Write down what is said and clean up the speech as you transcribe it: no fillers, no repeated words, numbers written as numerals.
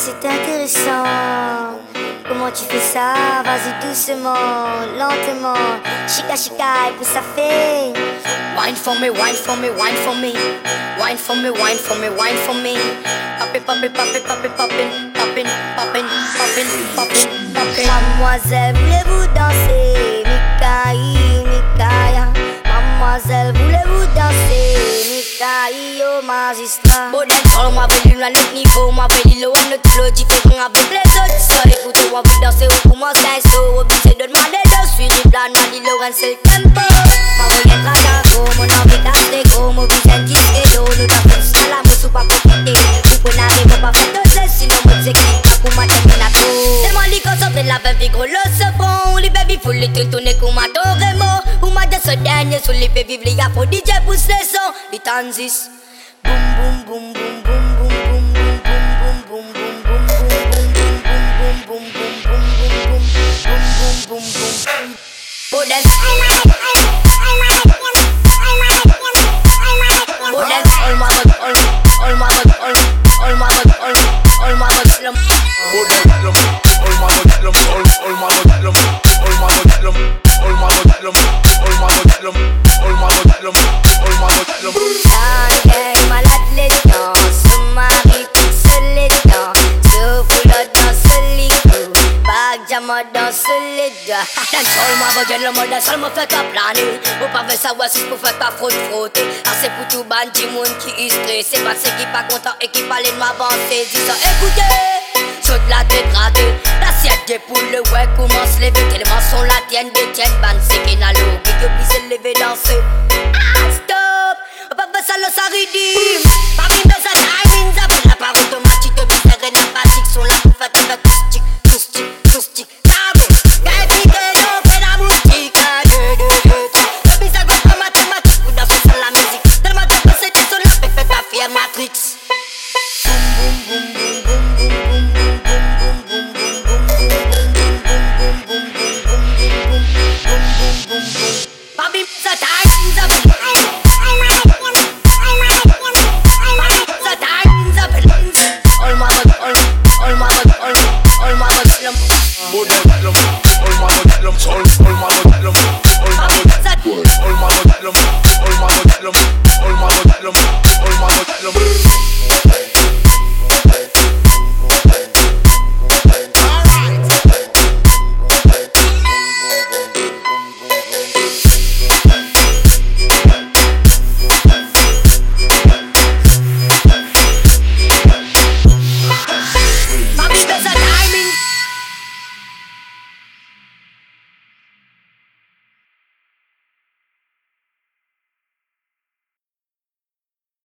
c'est intéressant. Comment tu fais ça? Vas-y doucement, lentement. Chica chica, et puis ça fait. Wine for me, wine for me, wine for me. Wine for me, wine for me, wine for me. Pop it, pop it, pop it, pop it, poppin', poppin', poppin', poppin', poppin', poppin'. Mademoiselle, voulez-vous danser? Mikaï, Mikaya. Mademoiselle, voulez-vous danser? Mikaï, au magistrat. Bon d'accord, ma belle lune à l'autre niveau. Ma belle île, on ne te le dit différent avec les autres. Ça écoute, on va vous danser, on commence à saut. Obligé de demander de suivre plan, Nani Laurent, c'est le tempo. Ma voyette à Dago, mon envie d'astre gros. Mon visage disque d'eau, nous t'avons jusqu'à la mousse ou pas profiter. Vous pouvez n'arriver pas faire de zèle, sinon moi t'équipe pas pour ma terminato. C'est moi qui concentre la veine, puis gros le second. Les baby full, les tourner comme ma Doremo. Ou ma de ce dernier, sous les baby, les gars, pour DJ pousse les sons. Les Tanzis. Boum boum boum boum boum boum boum boum boum boum boum boum boum boum boum boum boum boum. Oh that's all my slum. All my slum. Hey, malade les dents, sous ma vie, pousse les dents. Sous foulot dans ce lit, bague diamant dans ce lit. Dancehall ma voyelle, le monde seul me fait qu'à planer. Ou pas faire savoir si je peux faire pas frotter. C'est pour tout bandit monde qui est stressé. Parce qui pas content et qui parle de m'avancer. Dis ça, écoutez, saute la tête ratée. L'assiette des poules, le ouais commence à lever. Tellement son la tienne, des tiennes, bande c'est qu'il n'a l'eau. Qui oublie de lever danser. Ah, stop! On peut faire ça le saridi. Pas vite dans sa timing, ça fait la parole de